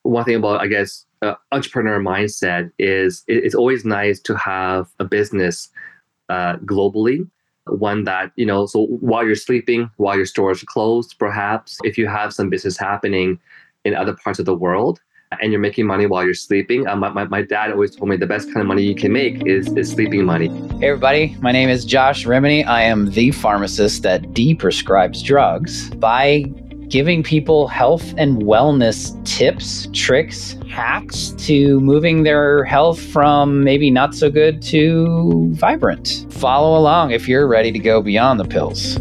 one thing about, I guess, entrepreneur mindset is it's always nice to have a business globally. One that, so while you're sleeping, while your stores are closed, perhaps if you have some business happening in other parts of the world and you're making money while you're sleeping. My dad always told me the best kind of money you can make is sleeping money. Hey everybody, my name is Josh Rimini. I am the pharmacist that de-prescribes drugs by giving people health and wellness tips, tricks, hacks to moving their health from maybe not so good to vibrant. Follow along if you're ready to go beyond the pills.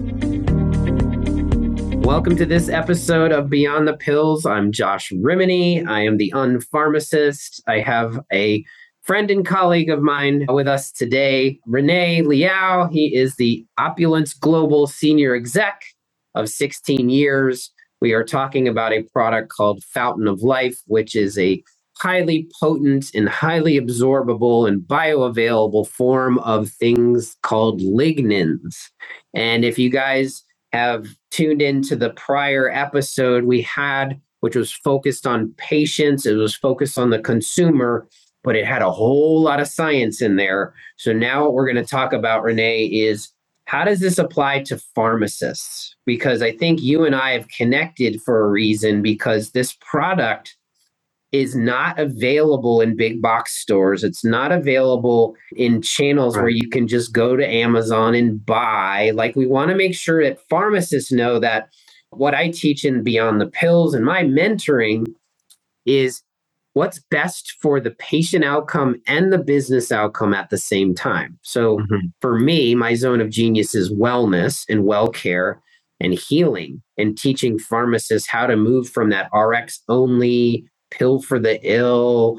Welcome to this episode of Beyond the Pills. I'm Josh Rimini. I am the Unpharmacist. I have a friend and colleague of mine with us today, Renee Liao. He is the Opulence Global Senior Exec of 16 years. We are talking about a product called Fountain of Life, which is a highly potent and highly absorbable and bioavailable form of things called lignans. And if you guys have tuned into the prior episode we had, which was focused on patients, it was focused on the consumer, but it had a whole lot of science in there. So now what we're going to talk about, Renee, is how does this apply to pharmacists? Because I think you and I have connected for a reason, because this product is not available in big box stores. It's not available in channels where you can just go to Amazon and buy. Like, we want to make sure that pharmacists know that what I teach in Beyond the Pills and my mentoring is what's best for the patient outcome and the business outcome at the same time. So for me, my zone of genius is wellness and well care and healing, and teaching pharmacists how to move from that RX only pill for the ill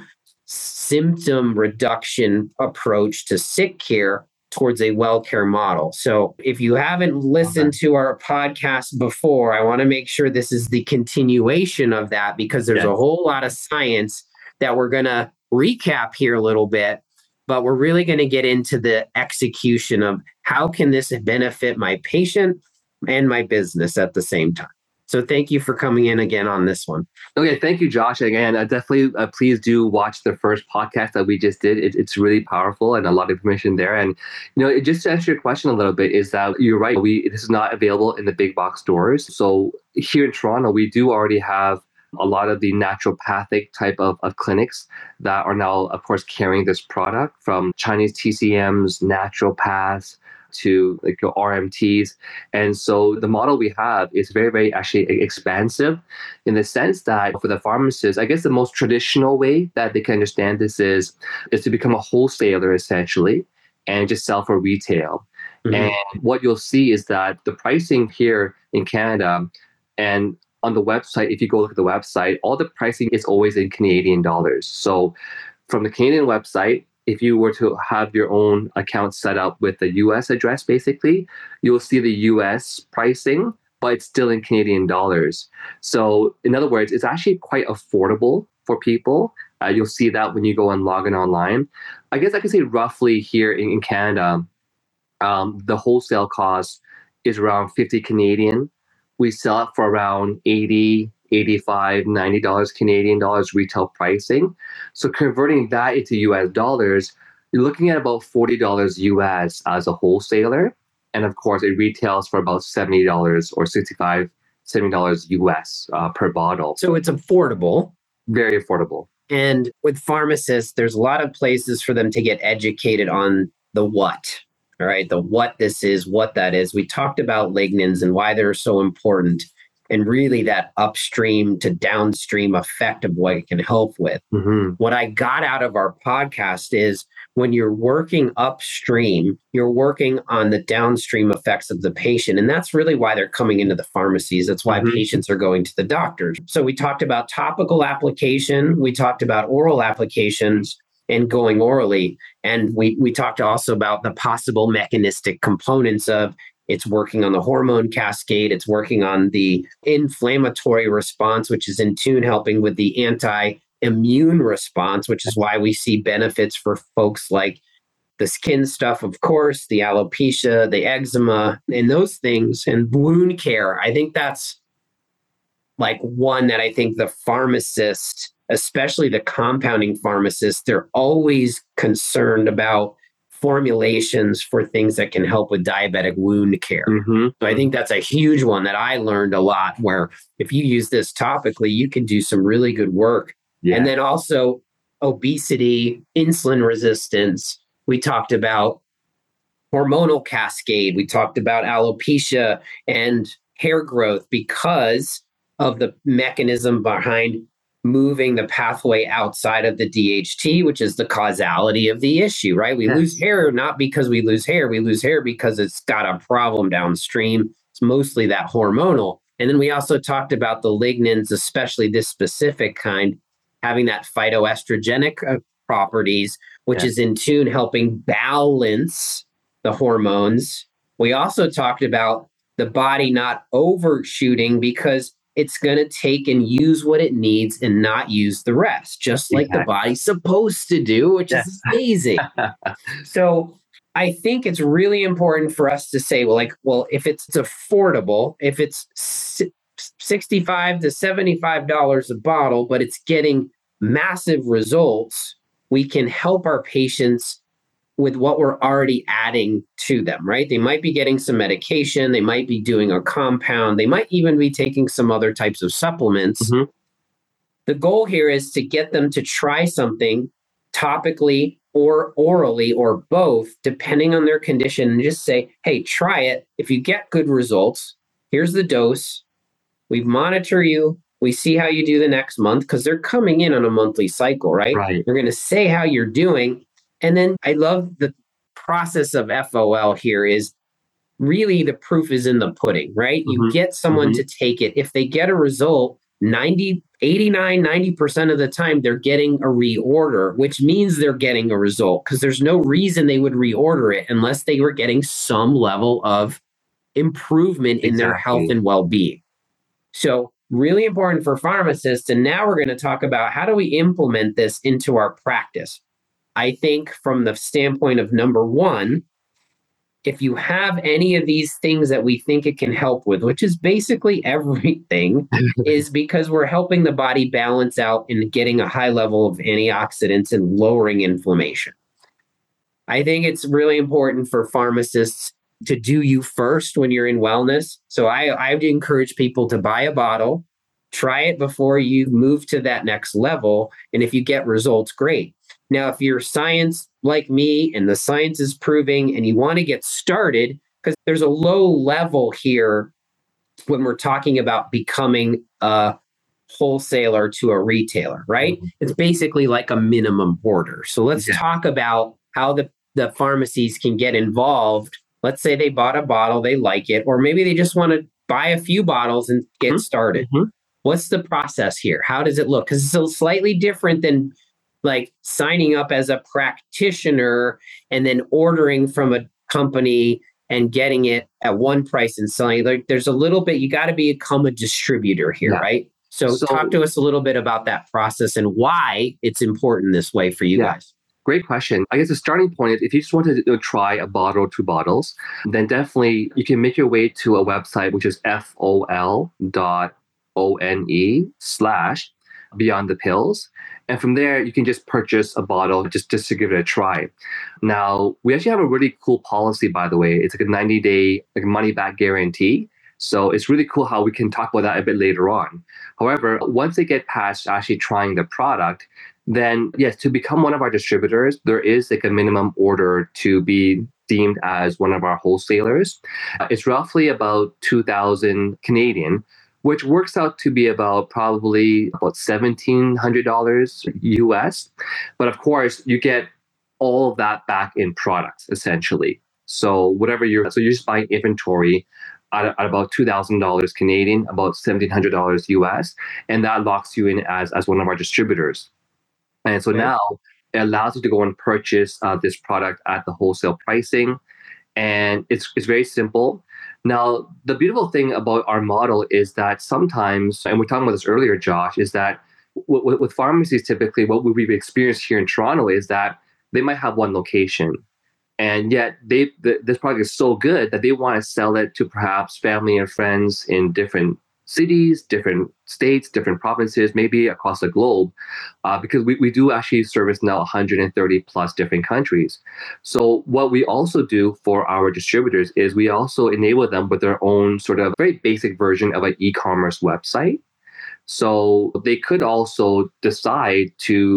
symptom reduction approach to sick care towards a well care model. So if you haven't listened to our podcast before, I want to make sure this is the continuation of that, because there's a whole lot of science that we're going to recap here a little bit, but we're really going to get into the execution of how can this benefit my patient and my business at the same time. So thank you for coming in again on this one. Okay, thank you, Josh. Again, definitely please do watch the first podcast that we just did. It's really powerful and a lot of information there. And just to answer your question a little bit, is that you're right. This is not available in the big box stores. So here in Toronto, we do already have a lot of the naturopathic type of clinics that are now, of course, carrying this product, from Chinese TCMs, naturopaths, to like your RMTs. And so the model we have is very, very actually expansive, in the sense that for the pharmacists, I guess the most traditional way that they can understand this is to become a wholesaler essentially and just sell for retail. And what you'll see is that the pricing here in Canada and on the website, if you go look at the website, all the pricing is always in Canadian dollars. So from the Canadian website, if you were to have your own account set up with the US address, basically, you'll see the US pricing, but it's still in Canadian dollars. So in other words, it's actually quite affordable for people. You'll see that when you go and log in online. I guess I could say roughly here in Canada, the wholesale cost is around 50 Canadian. We sell it for around 80, 85, $90 Canadian dollars retail pricing. So converting that into US dollars, you're looking at about $40 US as a wholesaler. And of course, it retails for about $70 or $65, $70 US per bottle. So it's affordable. Very affordable. And with pharmacists, there's a lot of places for them to get educated on the what. All right, the what this is, what that is. We talked about lignans and why they're so important, and really that upstream to downstream effect of what it can help with. What I got out of our podcast is when you're working upstream, you're working on the downstream effects of the patient. And that's really why they're coming into the pharmacies. That's why patients are going to the doctors. So we talked about topical application. We talked about oral applications and going orally. And we talked also about the possible mechanistic components of it's working on the hormone cascade. It's working on the inflammatory response, which is in tune helping with the anti-immune response, which is why we see benefits for folks like the skin stuff, of course, the alopecia, the eczema, and those things, and wound care. I think that's like one that I think the pharmacist especially the compounding pharmacists, they're always concerned about formulations for things that can help with diabetic wound care. So I think that's a huge one that I learned a lot, where if you use this topically, you can do some really good work. Yeah. And then also obesity, insulin resistance. We talked about hormonal cascade. We talked about alopecia and hair growth because of the mechanism behind moving the pathway outside of the DHT, which is the causality of the issue, right? We lose hair not because we lose hair. We lose hair because it's got a problem downstream. It's mostly that hormonal. And then we also talked about the lignans, especially this specific kind, having that phytoestrogenic properties, which is in tune helping balance the hormones. We also talked about the body not overshooting because it's going to take and use what it needs and not use the rest, just like the body's supposed to do, which is amazing. So I think it's really important for us to say, well, if it's affordable, if it's $65 to $75 a bottle, but it's getting massive results, we can help our patients with what we're already adding to them, right? They might be getting some medication, they might be doing a compound, they might even be taking some other types of supplements. The goal here is to get them to try something topically or orally or both, depending on their condition, and just say, hey, try it. If you get good results, here's the dose. We monitor you. We see how you do the next month, because they're coming in on a monthly cycle, right? We're going to say how you're doing. And then I love the process of FOL here is really the proof is in the pudding, right? You get someone to take it. If they get a result, 90% of the time, they're getting a reorder, which means they're getting a result, because there's no reason they would reorder it unless they were getting some level of improvement in their health and well-being. So really important for pharmacists. And now we're going to talk about how do we implement this into our practice. I think from the standpoint of number one, if you have any of these things that we think it can help with, which is basically everything, is because we're helping the body balance out and getting a high level of antioxidants and lowering inflammation. I think it's really important for pharmacists to do you first when you're in wellness. So I would encourage people to buy a bottle, try it before you move to that next level. And if you get results, great. Now, if you're science like me and the science is proving and you want to get started, because there's a low level here when we're talking about becoming a wholesaler to a retailer, right? It's basically like a minimum order. So let's talk about how the pharmacies can get involved. Let's say they bought a bottle, they like it, or maybe they just want to buy a few bottles and get started. What's the process here? How does it look? Because it's a slightly different than like signing up as a practitioner and then ordering from a company and getting it at one price and selling. Like there's a little bit, you got to become a distributor here, right? So talk to us a little bit about that process and why it's important this way for you guys. Great question. I guess the starting point is if you just want to try a bottle or two bottles, then definitely you can make your way to a website, which is fol.one/Beyond the Pills. And from there, you can just purchase a bottle just to give it a try. Now, we actually have a really cool policy, by the way. It's like a 90-day money-back guarantee. So it's really cool how we can talk about that a bit later on. However, once they get past actually trying the product, then yes, to become one of our distributors, there is like a minimum order to be deemed as one of our wholesalers. It's roughly about 2,000 Canadian, which works out to be probably about $1,700 US. But of course, you get all of that back in products, essentially. So you're just buying inventory at about $2,000 Canadian, about $1,700 US, and that locks you in as one of our distributors. And so now it allows you to go and purchase this product at the wholesale pricing. And it's very simple. Now, the beautiful thing about our model is that sometimes, and we were talking about this earlier, Josh, is that with pharmacies, typically what we've experienced here in Toronto is that they might have one location. And yet this product is so good that they want to sell it to perhaps family and friends in different cities, different states, different provinces, maybe across the globe, because we do actually service now 130 plus different countries. So what we also do for our distributors is we also enable them with their own sort of very basic version of an e-commerce website. So they could also decide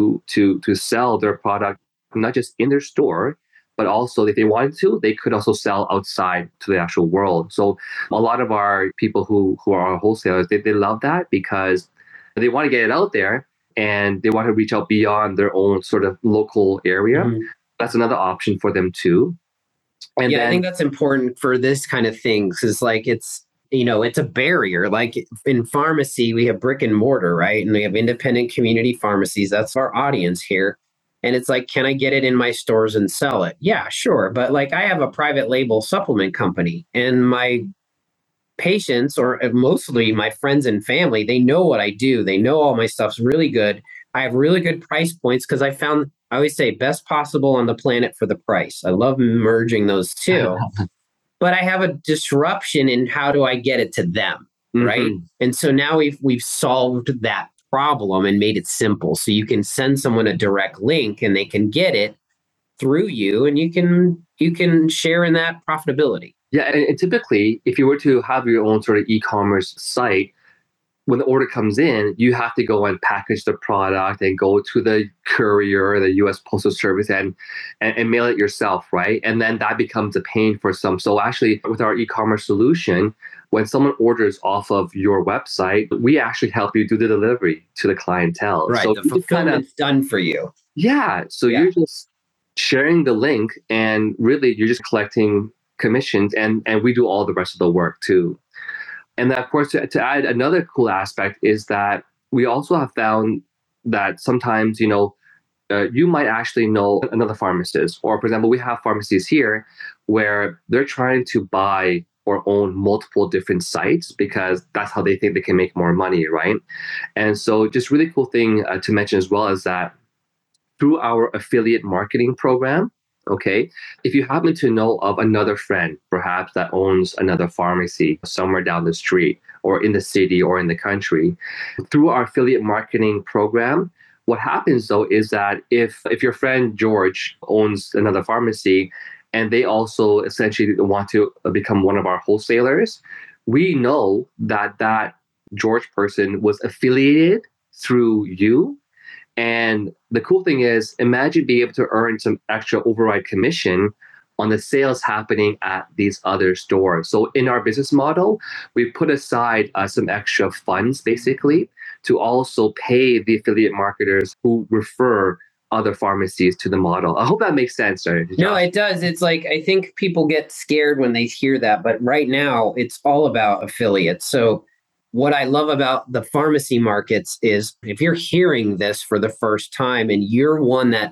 to sell their product not just in their store, but also if they wanted to, they could also sell outside to the actual world. So a lot of our people who are our wholesalers, they love that because they want to get it out there and they want to reach out beyond their own sort of local area. Mhm. That's another option for them too. And Yeah, I then think that's important for this kind of thing because, like, it's a barrier. Like in pharmacy, we have brick and mortar, right? And we have independent community pharmacies. That's our audience here. And it's like, can I get it in my stores and sell it? Yeah, sure. But like, I have a private label supplement company, and my patients, or mostly my friends and family, they know what I do. They know all my stuff's really good. I have really good price points because I always say best possible on the planet for the price. I love merging those two, but I have a disruption in how do I get it to them, right? Mhm. And so now we've solved that problem and made it simple. So you can send someone a direct link and they can get it through you, and you can share in that profitability. Yeah, and typically, if you were to have your own sort of e-commerce site, when the order comes in, you have to go and package the product and go to the courier, the U.S. Postal Service, and mail it yourself, right? And then that becomes a pain for some. So actually, with our e-commerce solution, when someone orders off of your website, we actually help you do the delivery to the clientele. Right. So The you just kind of fulfillment's done for you. yeah. So Yeah. you're just sharing the link, and really you're just collecting commissions, and we do all the rest of the work too. And then, of course, to add another cool aspect is that we also have found that sometimes, you might actually know another pharmacist. Or, for example, we have pharmacies here where they're trying to buy or own multiple different sites because that's how they think they can make more money, right? And so, just really cool thing to mention as well is that through our affiliate marketing program. Okay. If you happen to know of another friend, perhaps that owns another pharmacy somewhere down the street or in the city or in the country, through our affiliate marketing program, what happens though is that if your friend George owns another pharmacy and they also essentially want to become one of our wholesalers, we know that George person was affiliated through you, and the cool thing is, imagine being able to earn some extra override commission on the sales happening at these other stores. So in our business model, we put aside some extra funds basically to also pay the affiliate marketers who refer other pharmacies to the model. I hope that makes sense, right, No, Josh? it does. It's like I think people get scared when they hear that, but right now it's all about affiliates. So what I love about the pharmacy markets is if you're hearing this for the first time and you're one that,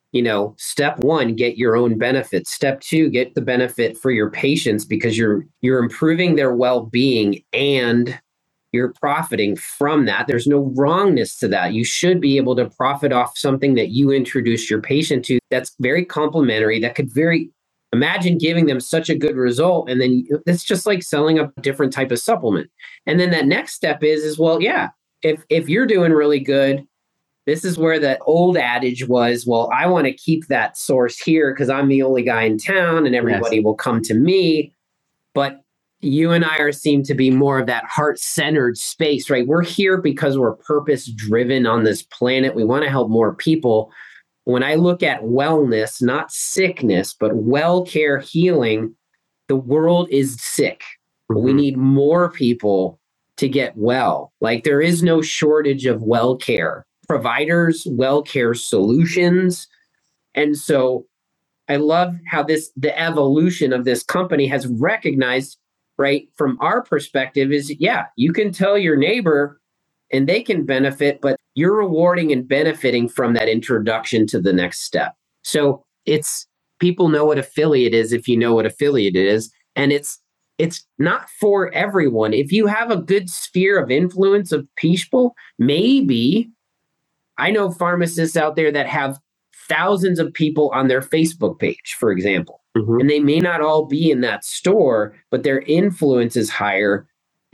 step one, get your own benefits. Step two, get the benefit for your patients because you're improving their well-being and you're profiting from that. There's no wrongness to that. You should be able to profit off something that you introduce your patient to that's very complementary, that could very imagine giving them such a good result. And then it's just like selling a different type of supplement. And then that next step is well, yeah, if you're doing really good, this is where the old adage was, well, I want to keep that source here because I'm the only guy in town and Yes. everybody will come to me. But you and I seem to be more of that heart-centered space, right? We're here because we're purpose-driven on this planet. We want to help more people. When I look at wellness, not sickness, but well care healing, the world is sick. We Mhm. need more people to get well. Like there is no shortage of well care providers, well care solutions. And so I love how the evolution of this company has recognized, right, from our perspective is, yeah, you can tell your neighbor and they can benefit, but you're rewarding and benefiting from that introduction to the next step. So it's people know what affiliate is if you know what affiliate is. And it's not for everyone. If you have a good sphere of influence of people, maybe I know pharmacists out there that have thousands of people on their Facebook page, for example, Mhm. and they may not all be in that store, but their influence is higher.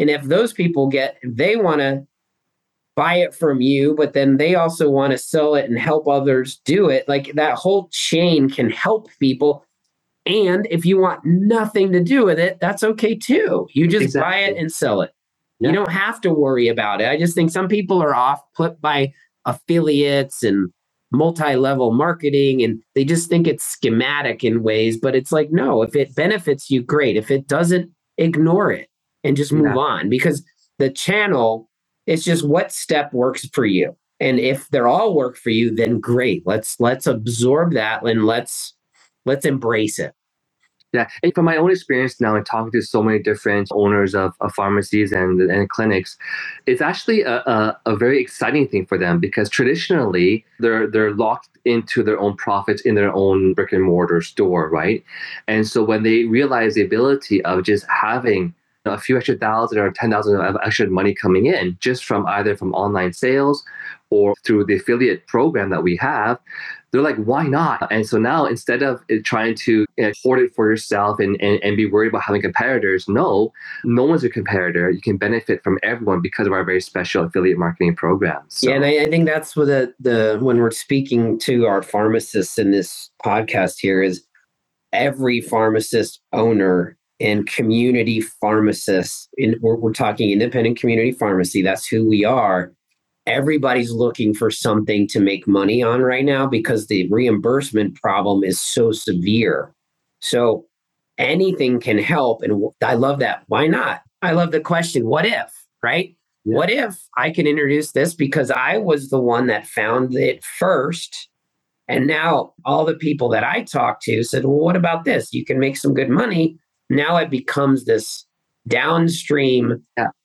And if those people they want to buy it from you, but then they also want to sell it and help others do it, like that whole chain can help people. And if you want nothing to do with it, that's okay too. You just buy it and sell it. Yeah. You don't have to worry about it. I just think some people are off put by affiliates and multi-level marketing, and they just think it's schematic in ways, but it's like, no, if it benefits you, great. If it doesn't, ignore it and just move on, because the channel, it's just what step works for you. And if they're all work for you, then great. Let's absorb that and let's embrace it. Yeah. And from my own experience now and talking to so many different owners of pharmacies and clinics, it's actually a very exciting thing for them, because traditionally they're locked into their own profits in their own brick and mortar store, right? And so when they realize the ability of just having a few extra thousand or 10,000 of extra money coming in just from either from online sales or through the affiliate program that we have, they're like, why not? And so now, instead of trying to hoard it for yourself and be worried about having competitors, no one's a competitor. You can benefit from everyone because of our very special affiliate marketing programs. So. Yeah, and I think that's what when we're speaking to our pharmacists in this podcast here is every pharmacist owner and community pharmacists, we're talking independent community pharmacy, that's who we are. Everybody's looking for something to make money on right now because the reimbursement problem is so severe. So anything can help. And I love that. Why not? I love the question, what if, right? Yeah. What if I can introduce this because I was the one that found it first? And now all the people that I talked to said, well, what about this? You can make some good money. Now it becomes this downstream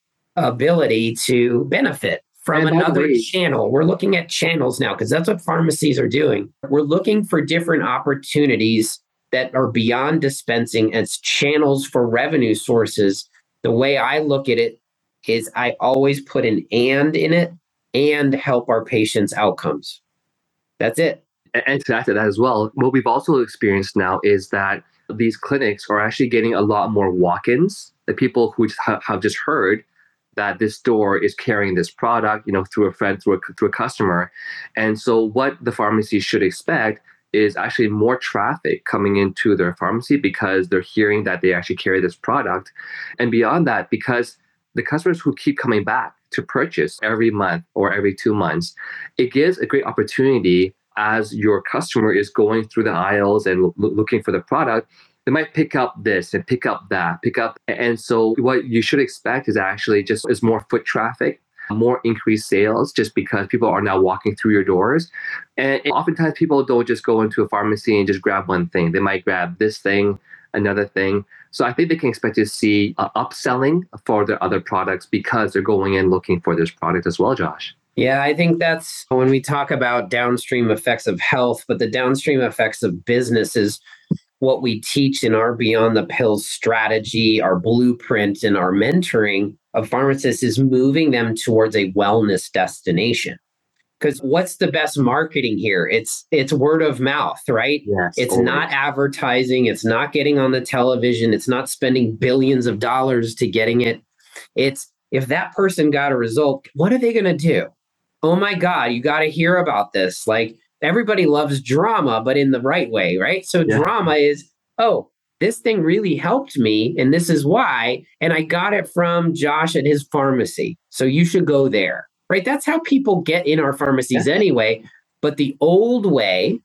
ability to benefit from another channel. We're looking at channels now because that's what pharmacies are doing. We're looking for different opportunities that are beyond dispensing as channels for revenue sources. The way I look at it is I always put an and in it and help our patients' outcomes. That's it. And to add to that as well, what we've also experienced now is that these clinics are actually getting a lot more walk-ins, the people who have just heard that this store is carrying this product, through a friend, through a customer. And so what the pharmacy should expect is actually more traffic coming into their pharmacy because they're hearing that they actually carry this product. And beyond that, because the customers who keep coming back to purchase every month or every 2 months, it gives a great opportunity as your customer is going through the aisles and looking for the product. They might pick up this and pick up that, And so what you should expect is actually just is more foot traffic, more increased sales, just because people are now walking through your doors. And oftentimes people don't just go into a pharmacy and just grab one thing. They might grab this thing, another thing. So I think they can expect to see upselling for their other products because they're going in looking for this product as well, Josh. Yeah, I think that's when we talk about downstream effects of health, but the downstream effects of business is what we teach in our Beyond the Pills strategy, our blueprint, and our mentoring of pharmacists is moving them towards a wellness destination. Because what's the best marketing here? It's word of mouth, right? Yes, it's always. Not advertising. It's not getting on the television. It's not spending billions of dollars to getting it. It's if that person got a result, what are they going to do? Oh my God, you got to hear about this. Like everybody loves drama, but in the right way, right? So drama is, oh, this thing really helped me and this is why. And I got it from Josh at his pharmacy. So you should go there, right? That's how people get in our pharmacies anyway. But the old way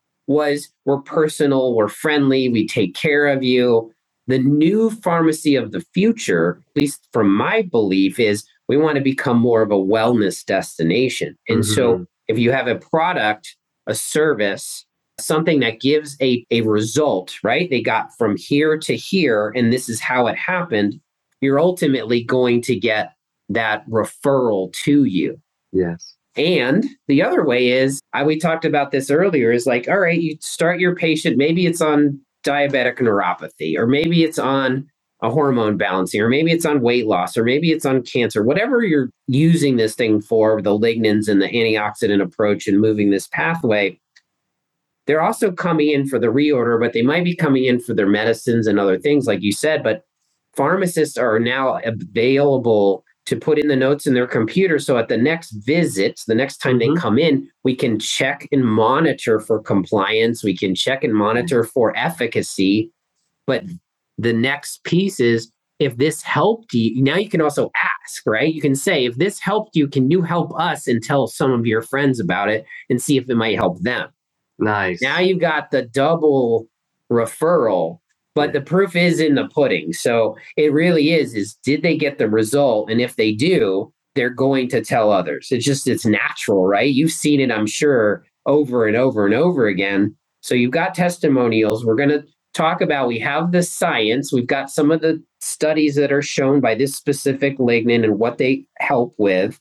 was we're personal, we're friendly, we take care of you. The new pharmacy of the future, at least from my belief, is we want to become more of a wellness destination. And so if you have a product, a service, something that gives a result, right? They got from here to here, and this is how it happened. You're ultimately going to get that referral to you. Yes. And the other way is, we talked about this earlier, is like, all right, you start your patient, maybe it's on diabetic neuropathy, or maybe it's on a hormone balancing, or maybe it's on weight loss, or maybe it's on cancer, whatever you're using this thing for, the lignans and the antioxidant approach and moving this pathway. They're also coming in for the reorder, but they might be coming in for their medicines and other things, like you said. But pharmacists are now available to put in the notes in their computer. So at the next visit, the next time they come in, we can check and monitor for compliance. We can check and monitor for efficacy. But the next piece is, if this helped you, now you can also ask, right? You can say, if this helped you, can you help us and tell some of your friends about it and see if it might help them? Nice. Now you've got the double referral, but the proof is in the pudding. So it really is did they get the result? And if they do, they're going to tell others. It's natural, right? You've seen it, I'm sure, over and over and over again. So you've got testimonials. We're going to talk about, we have the science. We've got some of the studies that are shown by this specific lignin and what they help with.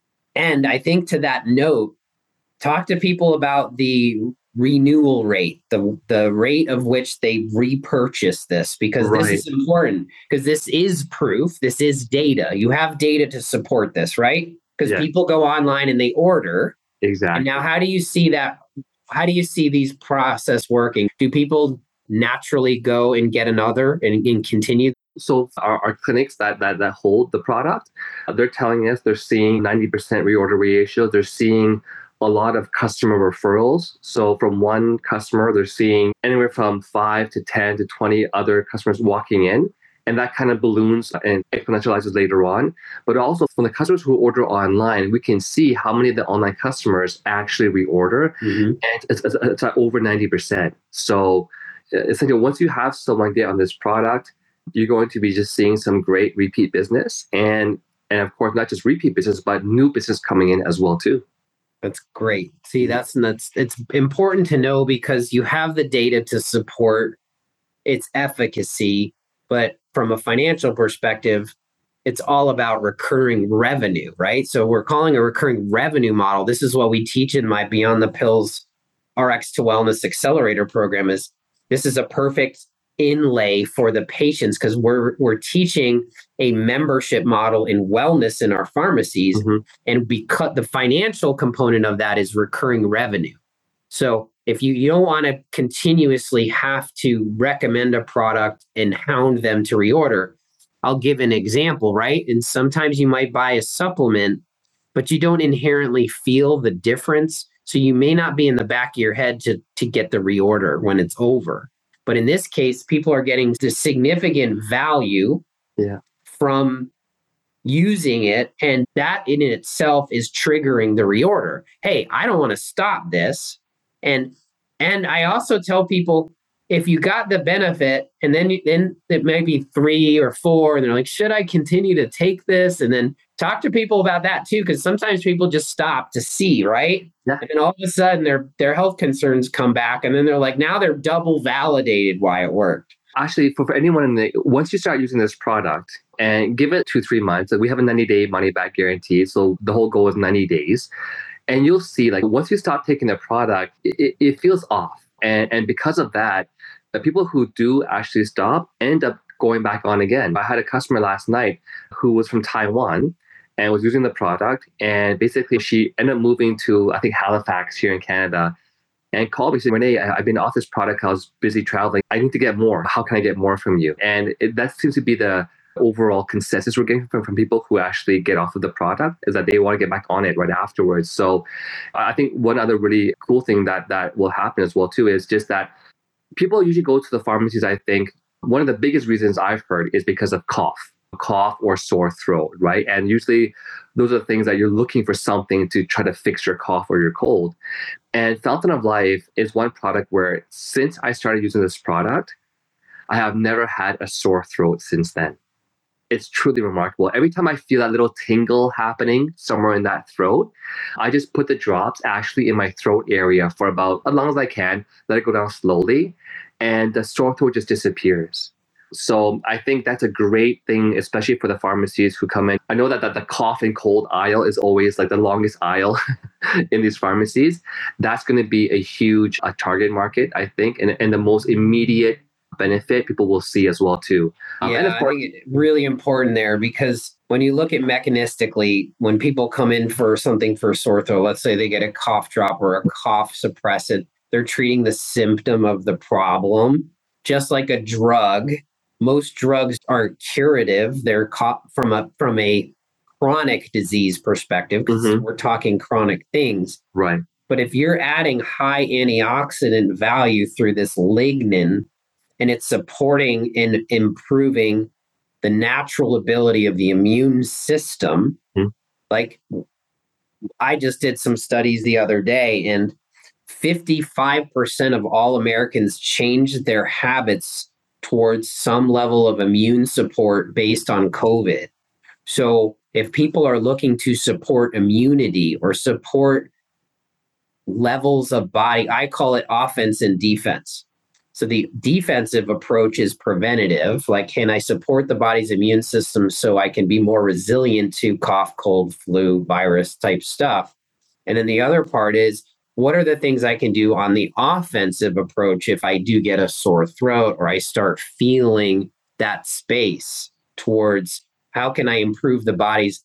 And I think to that note, talk to people about the renewal rate, the rate of which they repurchase this, because this is important, because this is proof, this is data. You have data to support this, right? Because people go online and they order. Exactly. And now how do you see that? How do you see these process working? Do people naturally go and get another and continue? So our clinics that hold the product, they're telling us they're seeing 90% reorder ratio. They're seeing a lot of customer referrals. So from one customer, they're seeing anywhere from 5 to 10 to 20 other customers walking in. And that kind of balloons and exponentializes later on. But also from the customers who order online, we can see how many of the online customers actually reorder. And it's at over 90%. So essentially, once you have someone get on this product, you're going to be just seeing some great repeat business. And of course, not just repeat business, but new business coming in as well, too. That's great. See, that's it's important to know, because you have the data to support its efficacy. But from a financial perspective, it's all about recurring revenue, right? So we're calling a recurring revenue model. This is what we teach in my Beyond the Pills RX to Wellness Accelerator program. This is a perfect inlay for the patients, because we're teaching a membership model in wellness in our pharmacies. And because the financial component of that is recurring revenue. So if you don't want to continuously have to recommend a product and hound them to reorder, I'll give an example, right? And sometimes you might buy a supplement, but you don't inherently feel the difference. So you may not be in the back of your head to get the reorder when it's over. But in this case, people are getting the significant value from using it. And that in itself is triggering the reorder. Hey, I don't want to stop this. And I also tell people, if you got the benefit and then it may be 3 or 4, and they're like, should I continue to take this? And then talk to people about that too, because sometimes people just stop to see, right? And then all of a sudden their health concerns come back, and then they're like, now they're double validated why it worked. Actually, for anyone once you start using this product and give it 2-3 months, we have a 90-day money back guarantee. So the whole goal is 90 days. And you'll see, like, once you stop taking the product, it feels off. And because of that, the people who do actually stop end up going back on again. I had a customer last night who was from Taiwan and was using the product. And basically, she ended up moving to, I think, Halifax here in Canada, and called me and said, Renee, I've been off this product. I was busy traveling. I need to get more. How can I get more from you? And that seems to be the overall consensus we're getting from people who actually get off of the product, is that they want to get back on it right afterwards. So I think one other really cool thing that will happen as well too is just that people usually go to the pharmacies. I think one of the biggest reasons I've heard is because of cough or sore throat, right? And usually those are the things that you're looking for, something to try to fix your cough or your cold. And Fountain of Life is one product where, since I started using this product, I have never had a sore throat since then. It's truly remarkable. Every time I feel that little tingle happening somewhere in that throat, I just put the drops actually in my throat area for about as long as I can, let it go down slowly, and the sore throat just disappears. So I think that's a great thing, especially for the pharmacies who come in. I know that the cough and cold aisle is always like the longest aisle in these pharmacies. That's going to be a huge target market, I think, and the most immediate benefit people will see as well too. And of course, I think it's really important there, because when you look at mechanistically, when people come in for something for sore throat, let's say they get a cough drop or a cough suppressant, they're treating the symptom of the problem. Just like a drug most drugs aren't curative. They're from a chronic disease perspective, because we're talking chronic things. Right. But if you're adding high antioxidant value through this lignin, and it's supporting and improving the natural ability of the immune system, like I just did some studies the other day, and 55% of all Americans changed their habits towards some level of immune support based on COVID. So if people are looking to support immunity or support levels of body, I call it offense and defense. So the defensive approach is preventative. Like, can I support the body's immune system so I can be more resilient to cough, cold, flu, virus type stuff? And then the other part is, what are the things I can do on the offensive approach if I do get a sore throat or I start feeling that space towards how can I improve the body's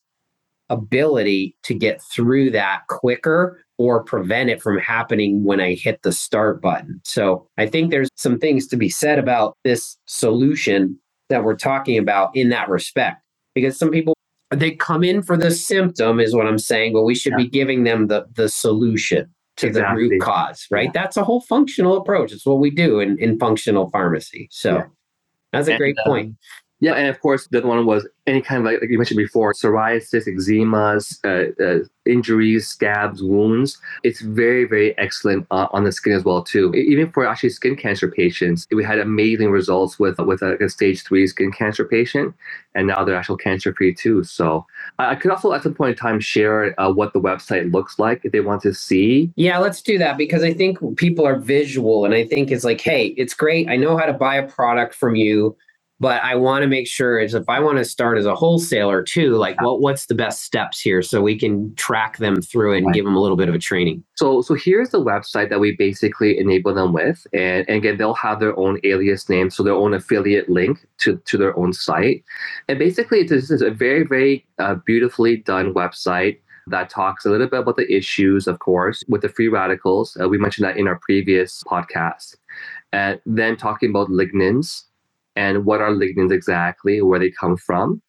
ability to get through that quicker or prevent it from happening when I hit the start button. So I think there's some things to be said about this solution that we're talking about in that respect, because some people, they come in for the symptom is what I'm saying, but we should be giving them the solution to the root cause, right? That's a whole functional approach. It's what we do in functional pharmacy. So that's a great point. Yeah, and of course, the other one was any kind of, like you mentioned before, psoriasis, eczemas, injuries, scabs, wounds. It's very, very excellent on the skin as well, too. Even for actually skin cancer patients, we had amazing results with a stage 3 skin cancer patient, and now they're actually cancer-free, too. So I could also, at some point in time, share what the website looks like if they want to see. Yeah, let's do that, because I think people are visual, and I think it's like, hey, it's great. I know how to buy a product from you, but I want to make sure is if I want to start as a wholesaler too, like what's the best steps here so we can track them through it and give them a little bit of a training. So here's the website that we basically enable them with. And again, they'll have their own alias name, so their own affiliate link to their own site. And basically, this is a very, very beautifully done website that talks a little bit about the issues, of course, with the free radicals. We mentioned that in our previous podcast. And then talking about lignins, and what are lignins exactly, where they come from.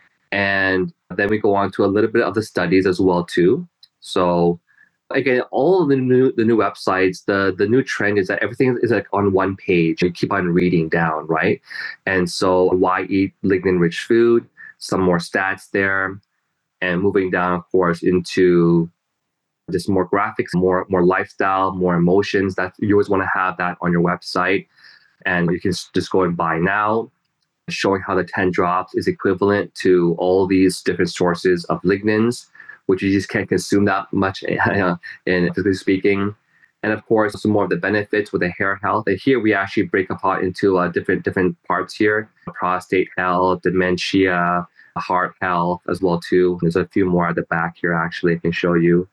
And then we go on to a little bit of the studies as well too. So again, all of the new websites, the new trend is that everything is like on one page. You keep on reading down, right? And so why eat lignin-rich food? Some more stats there. And moving down, of course, into just more graphics, more lifestyle, more emotions. That you always want to have that on your website. And you can just go and buy now, showing how the 10 drops is equivalent to all these different sources of lignins, which you just can't consume that much in physically speaking. And of course, some more of the benefits with the hair health. And here we actually break apart into different parts here: prostate health, dementia, heart health as well too. There's a few more at the back here actually I can show you,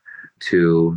to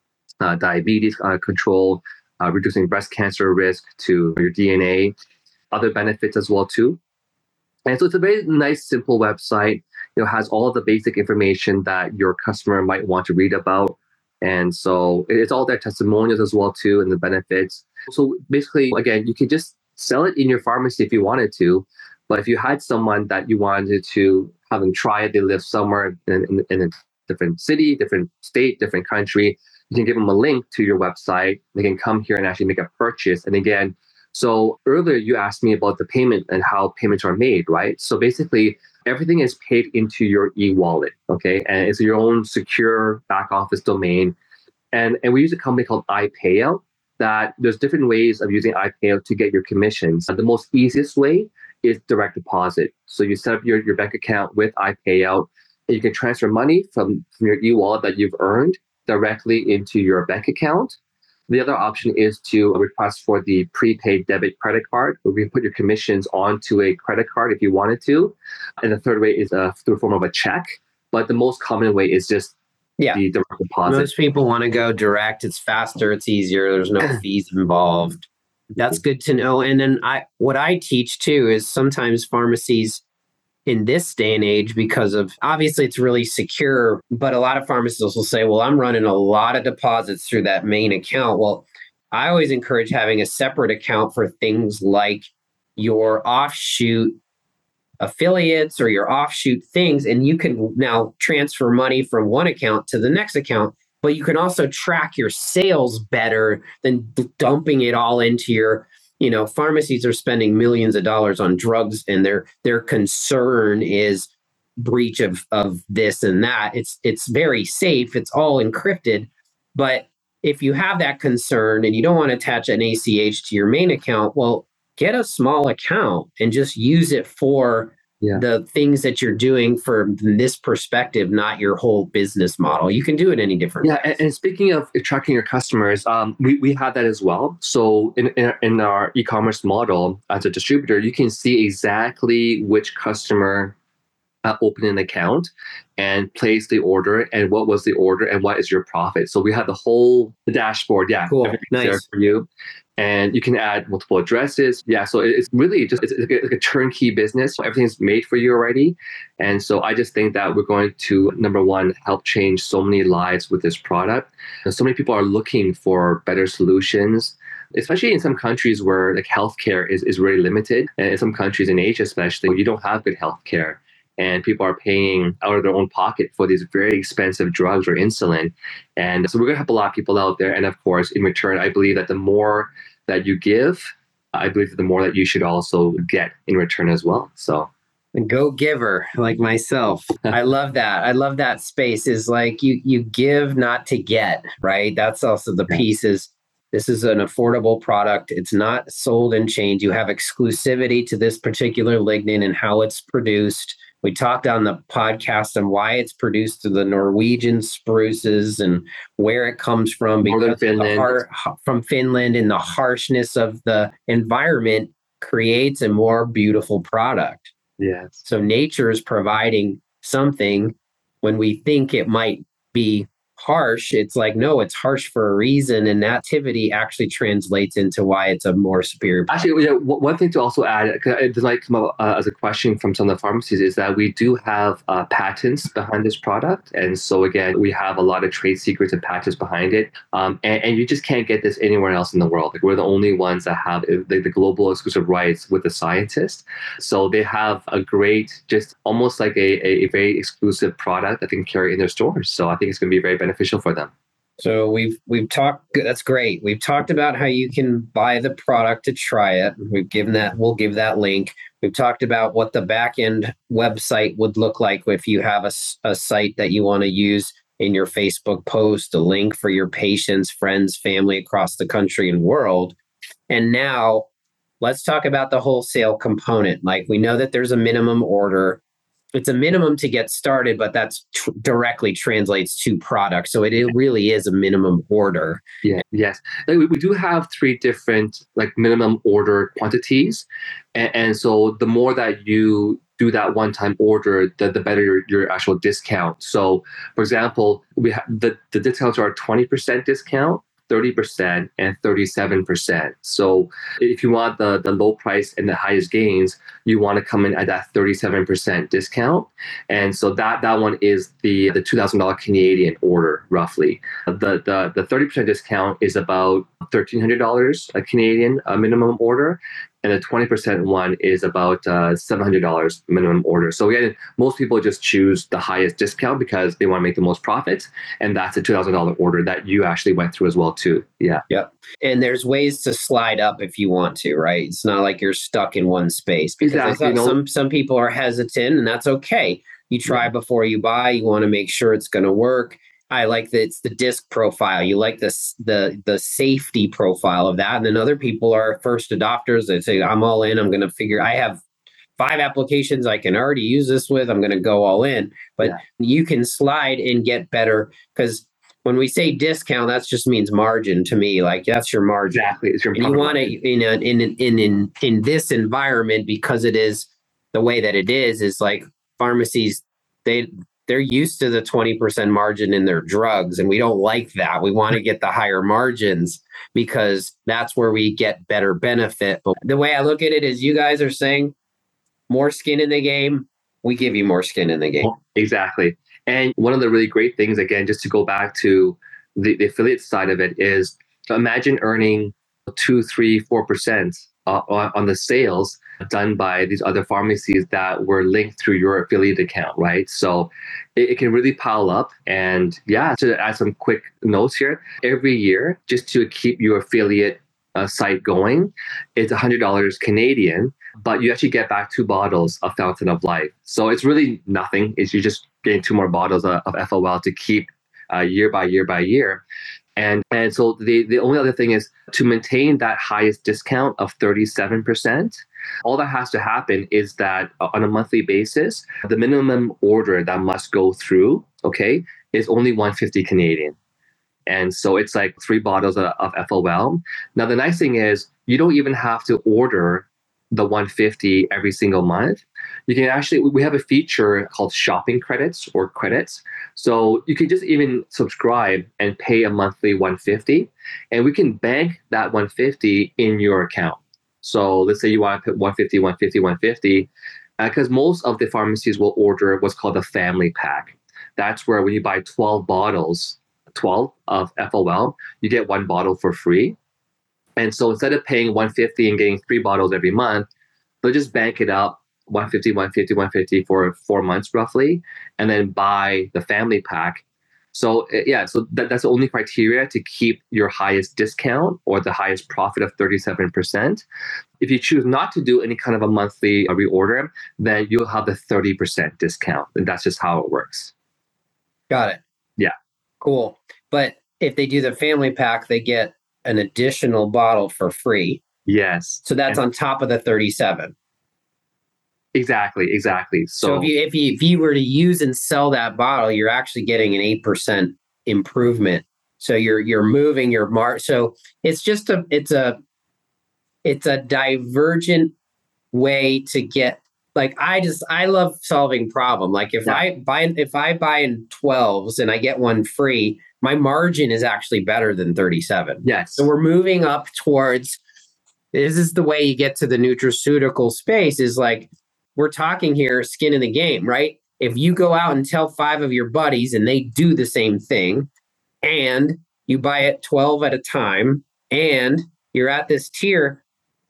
diabetes control, reducing breast cancer risk, to your DNA, other benefits as well too. And so it's a very nice, simple website. Has all of the basic information that your customer might want to read about. And so it's all their testimonials as well too, and the benefits. So basically, again, you could just sell it in your pharmacy if you wanted to. But if you had someone that you wanted to have them try it, they live somewhere in a different city, different state, different country, you can give them a link to your website. They can come here and actually make a purchase. And again, so earlier you asked me about the payment and how payments are made, right? So basically, everything is paid into your e-wallet, okay? And it's your own secure back office domain. And we use a company called iPayout. That there's different ways of using iPayout to get your commissions. The most easiest way is direct deposit. So you set up your bank account with iPayout, and you can transfer money from your e-wallet that you've earned directly into your bank account. The other option is to request for the prepaid debit credit card, where we can put your commissions onto a credit card if you wanted to. And the third way is through a form of a check. But the most common way is just the direct deposit. Most people want to go direct. It's faster. It's easier. There's no fees involved. That's good to know. And then what I teach too is sometimes pharmacies in this day and age, because of obviously it's really secure, but a lot of pharmacists will say, well, I'm running a lot of deposits through that main account. Well, I always encourage having a separate account for things like your offshoot affiliates or your offshoot things, and you can now transfer money from one account to the next account. But you can also track your sales better than dumping it all into your, pharmacies are spending millions of dollars on drugs, and their concern is breach of this and that. It's very safe. It's all encrypted. But if you have that concern and you don't want to attach an ACH to your main account, well, get a small account and just use it for the things that you're doing from this perspective, not your whole business model. You can do it any different ways. And speaking of tracking your customers, we have that as well. So in our e-commerce model as a distributor, you can see exactly which customer open an account and place the order and what was the order and what is your profit. So we have the dashboard. Yeah, cool. Everything's Nice. there for you. And you can add multiple addresses. Yeah, so it's really just it's like a turnkey business. Everything's made for you already. And so I just think that we're going to, number one, help change so many lives with this product. And so many people are looking for better solutions, especially in some countries where like healthcare is really limited. And in some countries in Asia especially, you don't have good healthcare. And people are paying out of their own pocket for these very expensive drugs or insulin. And so we're going to help a lot of people out there. And of course, in return, I believe that the more that you give, I believe that the more that you should also get in return as well. So a go giver like myself. I love that. I love that space is like you give not to get, right? That's also the piece is this is an affordable product. It's not sold and chained. You have exclusivity to this particular lignin and how it's produced. We talked on the podcast on why it's produced through the Norwegian spruces and where it comes from. Northern Finland. From Finland, and the harshness of the environment creates a more beautiful product. Yes. So nature is providing something when we think it might be harsh. It's like, no, it's harsh for a reason. And activity actually translates into why it's a more superior product. Actually, one thing to also add, it might come up as a question from some of the pharmacies, is that we do have patents behind this product. And so again, we have a lot of trade secrets and patents behind it. And you just can't get this anywhere else in the world. Like, we're the only ones that have the global exclusive rights with the scientists. So they have a great, just almost like a very exclusive product that they can carry in their stores. So I think it's going to be very beneficial for them. So we've talked. That's great. We've talked about how you can buy the product to try it. We've given that. We'll give that link. We've talked about what the back end website would look like if you have a site that you want to use in your Facebook post, a link for your patients, friends, family across the country and world. And now let's talk about the wholesale component. Like, we know that there's a minimum order. It's a minimum to get started, but that's directly translates to product. So it really is a minimum order. Yeah. Yes. We do have 3 different like minimum order quantities. And so the more that you do that one-time order, the better your actual discount. So for example, we have the discounts are a 20% discount, 30%, and 37%. So if you want the low price and the highest gains, you want to come in at that 37% discount. And so that one is the $2,000 Canadian order, roughly. The 30% discount is about $1,300 Canadian minimum order. And the 20% one is about $700 minimum order. So again, most people just choose the highest discount because they want to make the most profits. And that's a $2,000 order that you actually went through as well too. Yeah. Yep. And there's ways to slide up if you want to, right? It's not like you're stuck in one space. Because exactly. Some people are hesitant, and that's okay. You try before you buy. You want to make sure it's going to work. I like that it's the disc profile. You like the safety profile of that. And then other people are first adopters. They say, I'm all in. I'm going to figure, I have 5 applications I can already use this with. I'm going to go all in. But you can slide and get better, because when we say discount, that just means margin to me. Like, that's your margin. Exactly. It's your and you want to, in this environment, because it is the way that it is like pharmacies, they're used to the 20% margin in their drugs, and we don't like that. We want to get the higher margins because that's where we get better benefit. But the way I look at it is, you guys are saying more skin in the game. We give you more skin in the game. Exactly. And one of the really great things, again, just to go back to the affiliate side of it, is imagine earning 2, 3, 4% on the sales. done by these other pharmacies that were linked through your affiliate account, right? So it can really pile up. And yeah, to add some quick notes here, every year, just to keep your affiliate site going, it's $100 Canadian, but you actually get back 2 bottles of Fountain of Life. So it's really nothing. It's you're just getting 2 more bottles of FOL to keep year by year by year. And so the only other thing is to maintain that highest discount of 37%. All that has to happen is that on a monthly basis, the minimum order that must go through, okay, is only 150 Canadian. And so it's like 3 bottles of FOL. Now, the nice thing is you don't even have to order the 150 every single month. You can actually, we have a feature called shopping credits or credits. So you can just even subscribe and pay a monthly 150, and we can bank that 150 in your account. So let's say you want to put 150, 150, 150, because most of the pharmacies will order what's called a family pack. That's where when you buy 12 bottles, 12 of FOL, you get 1 bottle for free. And so instead of paying 150 and getting 3 bottles every month, they'll just bank it up 150, 150, 150 for 4 months roughly, and then buy the family pack. So yeah, so that's the only criteria to keep your highest discount or the highest profit of 37%. If you choose not to do any kind of a monthly reorder, then you'll have the 30% discount. And that's just how it works. Got it. Yeah. Cool. But if they do the family pack, they get an additional bottle for free. Yes. So that's on top of the 37. Exactly. So if you were to use and sell that bottle, you're actually getting an 8% improvement. So you're moving your mark. So it's just it's a divergent way to get, like, I love solving problem. Like if I buy in 12s and I get one free, my margin is actually better than 37. Yes. So we're moving up towards, this is the way you get to the nutraceutical space, is like, we're talking here skin in the game, right? If you go out and tell 5 of your buddies and they do the same thing, and you buy it 12 at a time, and you're at this tier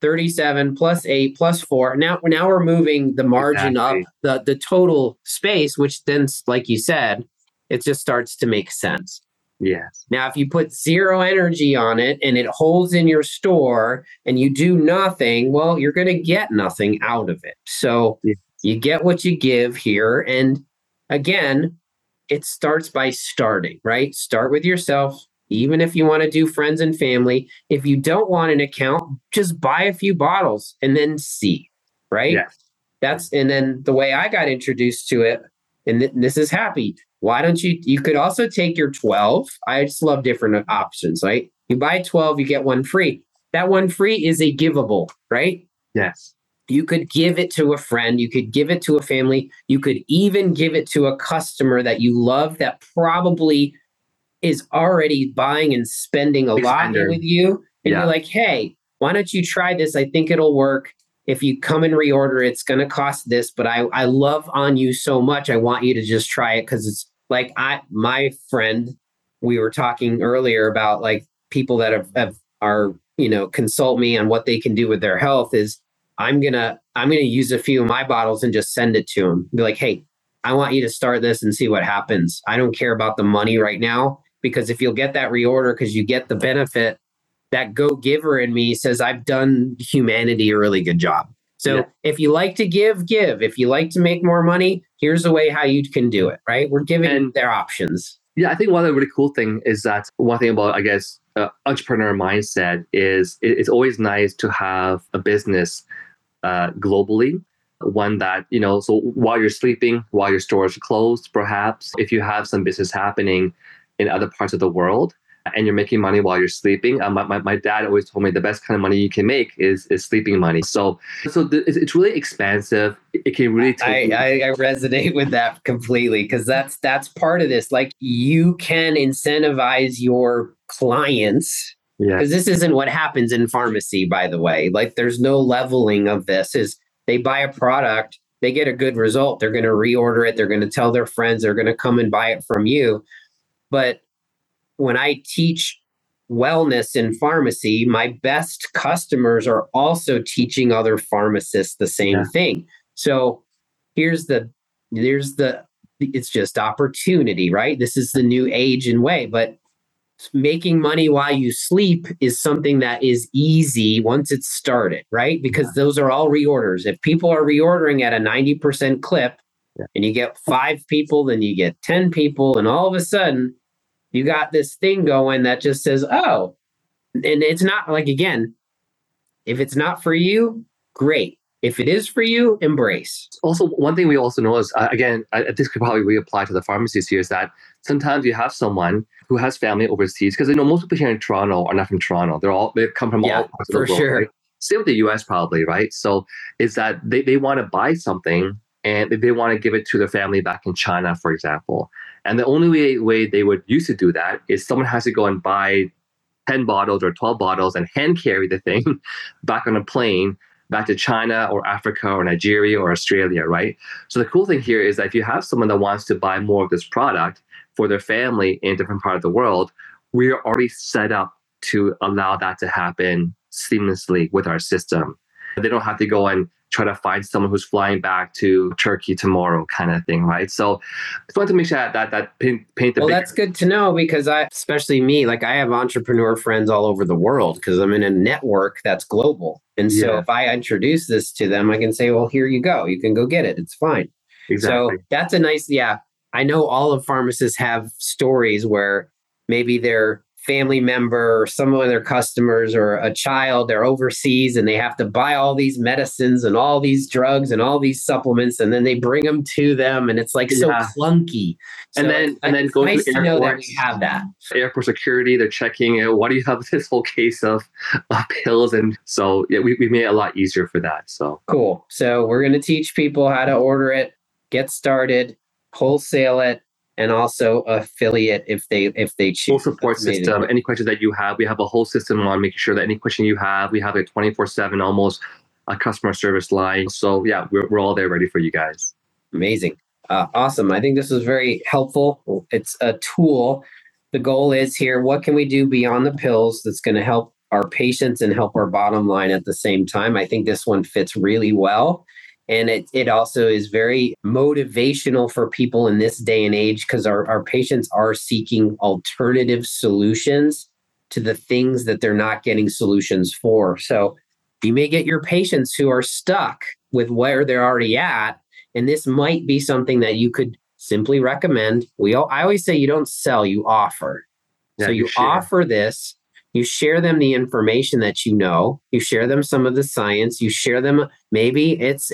37 plus 8 plus 4. Now we're moving the margin up, the total space, which then, like you said, it just starts to make sense. Yes. Now, if you put zero energy on it and it holds in your store and you do nothing, well, you're going to get nothing out of it. So you get what you give here. And again, it starts by starting, right? Start with yourself. Even if you want to do friends and family, if you don't want an account, just buy a few bottles and then see, right? Yes. And then the way I got introduced to it, and this is happy. Why don't you could also take your 12. I just love different options, right? You buy 12, you get one free. That one free is a givable, right? Yes. You could give it to a friend. You could give it to a family. You could even give it to a customer that you love that probably is already buying and spending a lot with you. And you're like, hey, why don't you try this? I think it'll work. If you come and reorder, it's going to cost this, but I love on you so much. I want you to just try it, because it's like my friend, we were talking earlier about like people that are consult me on what they can do with their health. Is I'm gonna use a few of my bottles and just send it to them. Be like, hey, I want you to start this and see what happens. I don't care about the money right now, because if you'll get that reorder because you get the benefit, that go-giver in me says I've done humanity a really good job. So if you like to give. If you like to make more money, here's a way how you can do it, right? We're giving their options. Yeah, I think one of the really cool thing is that one thing about, I guess, entrepreneur mindset is it's always nice to have a business globally. One that, so while you're sleeping, while your stores are closed, perhaps, if you have some business happening in other parts of the world, and you're making money while you're sleeping. My dad always told me the best kind of money you can make is sleeping money. So it's really expansive. It can really take. I resonate with that completely, because that's part of this. Like, you can incentivize your clients, because this isn't what happens in pharmacy, by the way. Like, there's no leveling of this. Is they buy a product, they get a good result, they're going to reorder it, they're going to tell their friends, they're going to come and buy it from you. But when I teach wellness in pharmacy, my best customers are also teaching other pharmacists the same thing. So here's the it's just opportunity, right? This is the new age and way, but making money while you sleep is something that is easy once it's started, right? Because those are all reorders. If people are reordering at a 90% clip and you get 5 people, then you get 10 people, and all of a sudden you got this thing going that just says, oh, and it's not like, again, if it's not for you, great. If it is for you, embrace. Also, one thing we also know is, again, this could probably reapply to the pharmacies here, is that sometimes you have someone who has family overseas, because most people here in Toronto are not from Toronto. They've come from all parts of the world. Sure. Right? Same with the US probably, right? So is that they want to buy something and they want to give it to their family back in China, for example. And the only way they would used to do that is someone has to go and buy 10 bottles or 12 bottles and hand carry the thing back on a plane back to China or Africa or Nigeria or Australia, right? So the cool thing here is that if you have someone that wants to buy more of this product for their family in a different part of the world, we are already set up to allow that to happen seamlessly with our system. They don't have to go and try to find someone who's flying back to Turkey tomorrow kind of thing, right? So I just wanted to make sure that paint the Well, that's good to know, because especially me, like I have entrepreneur friends all over the world because I'm in a network that's global. And so if I introduce this to them, I can say, well, here you go. You can go get it. It's fine. Exactly. So that's a nice, I know all of pharmacists have stories where maybe their family member or some of their customers or a child, they're overseas and they have to buy all these medicines and all these drugs and all these supplements, and then they bring them to them, and it's like so clunky. So and then go nice to to know that we have that. Airport security, they're checking, why do you have this whole case of pills? And so we made it a lot easier for that. So cool. So we're going to teach people how to order it, get started, wholesale it, and also affiliate if they choose. Full support system. Any questions that you have, we have a whole system on making sure that any question you have, we have a 24/7 almost a customer service line. So we're all there ready for you guys. Amazing. Awesome. I think this was very helpful. It's a tool. The goal is here, what can we do beyond the pills that's going to help our patients and help our bottom line at the same time? I think this one fits really well. And it also is very motivational for people in this day and age, because our patients are seeking alternative solutions to the things that they're not getting solutions for. So you may get your patients who are stuck with where they're already at, and this might be something that you could simply recommend. I always say you don't sell, you offer. So you offer this. You share them the information that you know. You share them some of the science. You share them, maybe it's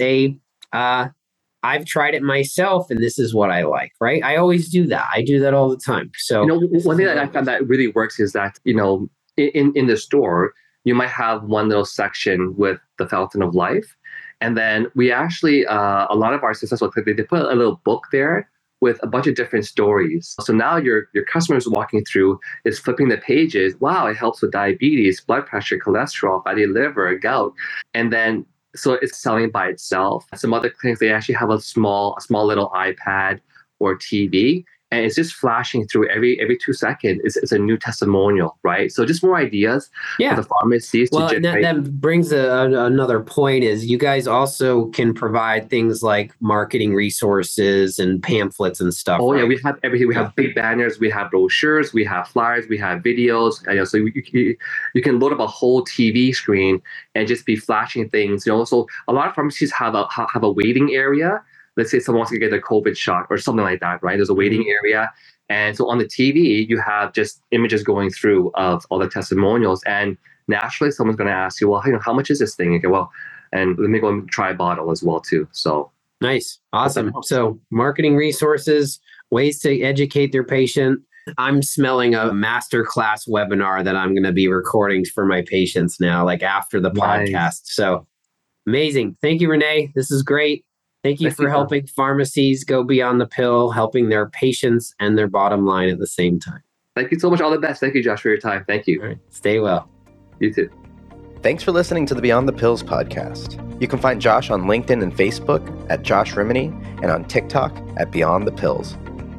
I've tried it myself and this is what I like, right? I always do that. I do that all the time. So one thing that I found that really works is that, in the store, you might have one little section with the Fountain of Life. And then we actually, a lot of our successful clinics, they put a little book there with a bunch of different stories. So now your customers walking through is flipping the pages. Wow, it helps with diabetes, blood pressure, cholesterol, fatty liver, gout. And then, so it's selling by itself. Some other clinics, they actually have a small little iPad or TV, and it's just flashing through every 2 seconds. It's a new testimonial, right? So just more ideas for the pharmacies to generate. And that brings another point is you guys also can provide things like marketing resources and pamphlets and stuff. Oh, right? We have everything. We have big banners, we have brochures, we have flyers, we have videos. So you can load up a whole TV screen and just be flashing things. So a lot of pharmacies have a waiting area. Let's say someone wants to get a COVID shot or something like that, right? There's a waiting area. And so on the TV, you have just images going through of all the testimonials. And naturally, someone's going to ask you, well, how much is this thing? Okay, well, and let me go and try a bottle as well, too. So nice. Awesome. So marketing resources, ways to educate their patient. I'm smelling a masterclass webinar that I'm going to be recording for my patients now, like after the podcast. So amazing. Thank you, Renee. This is great. Thank you for helping pharmacies go beyond the pill, helping their patients and their bottom line at the same time. Thank you so much. All the best. Thank you, Josh, for your time. Thank you. All right. Stay well. You too. Thanks for listening to the Beyond the Pills podcast. You can find Josh on LinkedIn and Facebook at Josh Rimini and on TikTok at Beyond the Pills.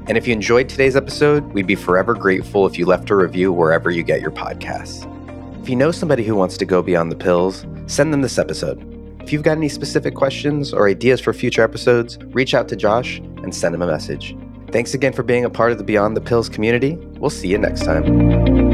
And if you enjoyed today's episode, we'd be forever grateful if you left a review wherever you get your podcasts. If you know somebody who wants to go beyond the pills, send them this episode. If you've got any specific questions or ideas for future episodes, reach out to Josh and send him a message. Thanks again for being a part of the Beyond the Pills community. We'll see you next time.